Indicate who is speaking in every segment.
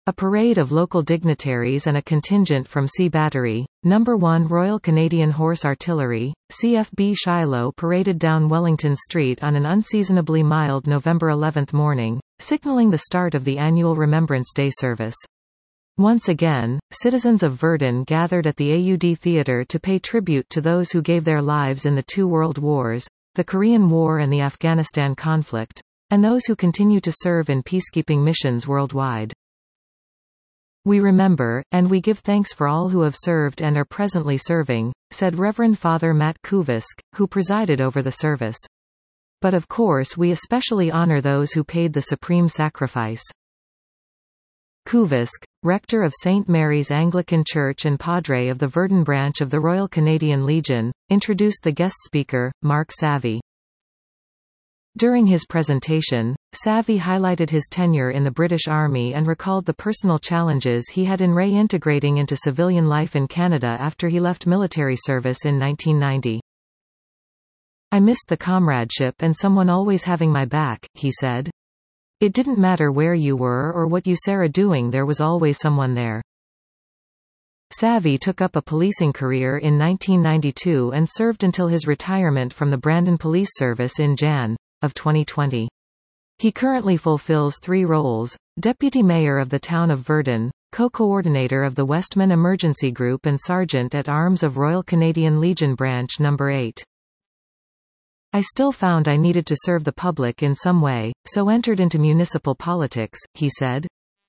Speaker 1: A parade of local dignitaries and a contingent from Sea Battery, No. 1 Royal Canadian Horse Artillery, CFB Shiloh paraded down Wellington Street on an unseasonably mild November 11 morning, signalling the start of the annual Remembrance Day service. Once again, citizens of Verdun gathered at the AUD Theatre to pay tribute to those who gave their lives in the two world wars, the Korean War and the Afghanistan conflict, and those who continue to serve in peacekeeping missions worldwide. We remember, and we give thanks for all who have served and are presently serving, said Reverend Father Matt Kuvisk, who presided over the service. But of course we especially honor those who paid the supreme sacrifice. Kuvisk, rector of St. Mary's Anglican Church and padre of the Verdun branch of the Royal Canadian Legion, introduced the guest speaker, Mark Savvy. During his presentation, Savvy highlighted his tenure in the British Army and recalled the personal challenges he had in reintegrating into civilian life in Canada after he left military service in 1990. "I missed the comradeship and someone always having my back," he said. "It didn't matter where you were or what you were doing, there was always someone there." Savvy took up a policing career in 1992 and served until his retirement from the Brandon Police Service in Jan. of 2020. He currently fulfills 3 roles: Deputy Mayor of the town of Verdun, Co-Coordinator of the Westman Emergency Group and Sergeant at Arms of Royal Canadian Legion Branch No. 8. "I still found I needed to serve the public in some way, so entered into municipal politics," he said.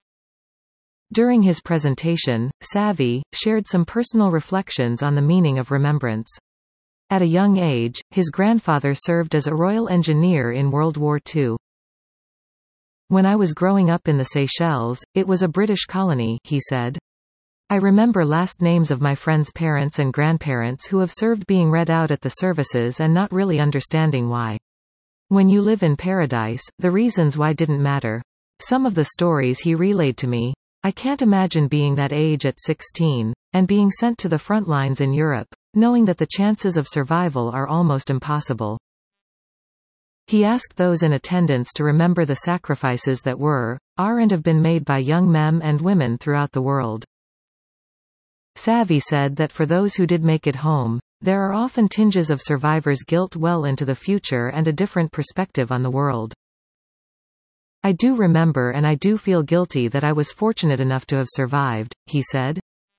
Speaker 1: During his presentation, Savvy shared some personal reflections on the meaning of remembrance. At a young age, his grandfather served as a Royal Engineer in World War II. "When I was growing up in the Seychelles, it was a British colony," he said. "I remember last names of my friends' parents and grandparents who have served being read out at the services and not really understanding why. When you live in paradise, the reasons why didn't matter. Some of the stories he relayed to me, I can't imagine being that age at 16, and being sent to the front lines in Europe, knowing that the chances of survival are almost impossible." He asked those in attendance to remember the sacrifices that are and have been made by young men and women throughout the world. Savvy said that for those who did make it home, there are often tinges of survivors' guilt well into the future and a different perspective on the world. "I do remember and I do feel guilty that I was fortunate enough to have survived," he said.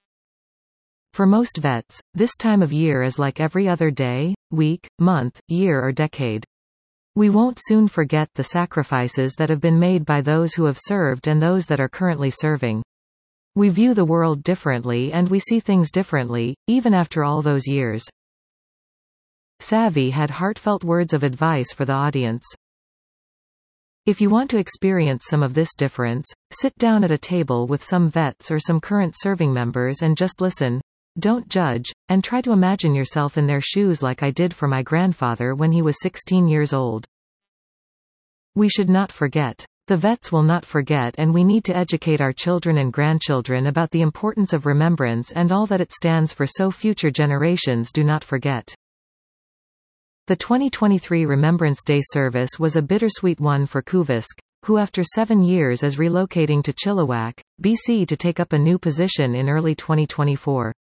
Speaker 1: For most vets, this time of year is like every other day, week, month, year or decade. We won't soon forget the sacrifices that have been made by those who have served and those that are currently serving. We view the world differently and we see things differently, even after all those years. Savvy had heartfelt words of advice for the audience. "If you want to experience some of this difference, sit down at a table with some vets or some current serving members and just listen. Don't judge, and try to imagine yourself in their shoes like I did for my grandfather when he was 16 years old. We should not forget. The vets will not forget, and we need to educate our children and grandchildren about the importance of remembrance and all that it stands for so future generations do not forget." The 2023 Remembrance Day service was a bittersweet one for Kuvisk, who after 7 years is relocating to Chilliwack, BC to take up a new position in early 2024.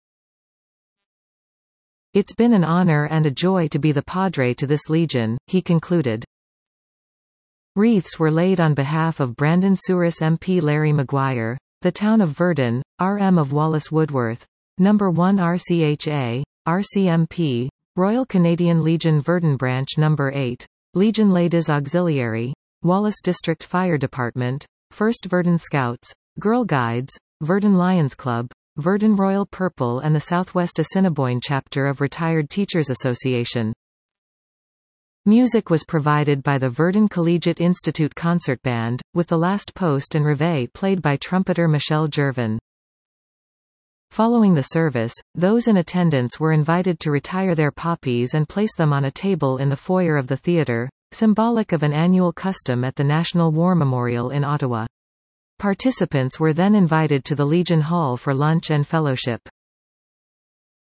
Speaker 1: "It's been an honor and a joy to be the padre to this legion," he concluded. Wreaths were laid on behalf of Brandon Souris MP Larry Maguire, the town of Verdun, RM of Wallace Woodworth, No. 1 RCHA, RCMP, Royal Canadian Legion Verdun Branch No. 8, Legion Ladies Auxiliary, Wallace District Fire Department, 1st Verdun Scouts, Girl Guides, Verdun Lions Club, Verdun Royal Purple and the Southwest Assiniboine chapter of Retired Teachers Association. Music was provided by the Verdun Collegiate Institute Concert Band, with The Last Post and Reveille played by trumpeter Michel Gervin. Following the service, those in attendance were invited to retire their poppies and place them on a table in the foyer of the theatre, symbolic of an annual custom at the National War Memorial in Ottawa. Participants were then invited to the Legion Hall for lunch and fellowship.